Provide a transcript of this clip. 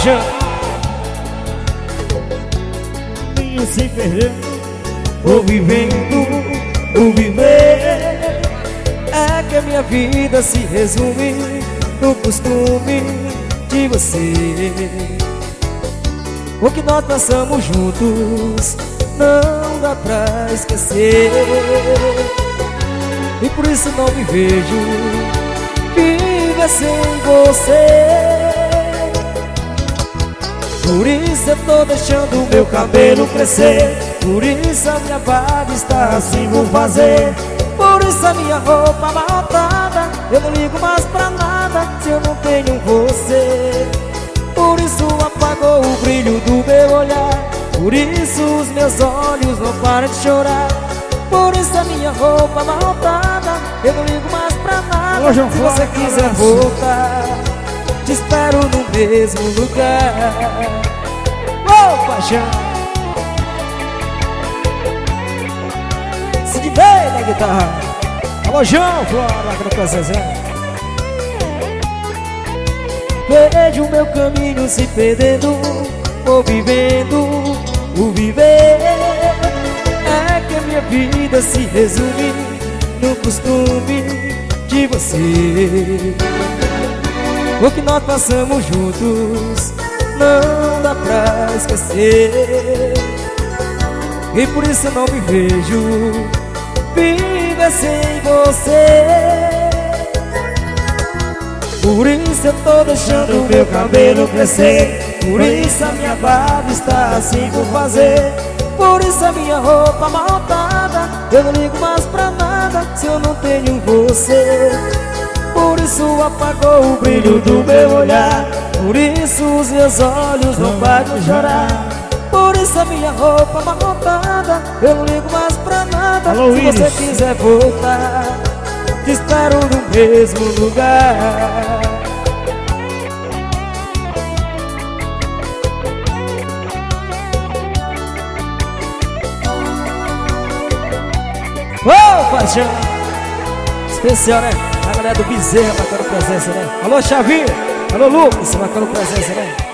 paixão. Minha se perder, vou vivendo, vou viver. É que a minha vida se resume no costume de você. O que nós passamos juntos não dá pra esquecer. E por isso não me vejo viver sem você. Por isso eu tô deixando o meu cabelo crescer. Por isso a minha barba está assim, vou fazer. Por isso a minha roupa amarrotada, eu não ligo mais pra nada se eu não tenho você. Por isso apagou o brilho do meu olhar. Por isso os meus olhos não param de chorar. Por isso a minha roupa amarrotada, eu não ligo mais pra nada. Se você quiser voltar, te espero no mesmo lugar. Oh, paixão! Se diverte na guitarra. Alô, João, Flora, que não Zezé. Vejo o meu caminho se perdendo, vou vivendo, vou viver. É que a minha vida se resume no costume de você. O que nós passamos juntos não dá pra esquecer. E por isso eu não me vejo viver sem você. Por isso eu tô deixando o meu cabelo crescer. Por isso a minha barba está assim, vou fazer. Por isso a minha roupa amarrotada, eu não ligo mais pra nada se eu não tenho você. Por isso apagou o brilho do meu olhar. Por isso os meus olhos não param de chorar. Por isso a minha roupa amarrotada, eu não ligo mais pra nada. Alô, se Iris. você quiser voltar, te espero no mesmo lugar. Ô, paixão! Especial, né? A galera do Bezerra marcando presença, né? Alô, Chavinho! Alô, Lucas, marcando presença, né?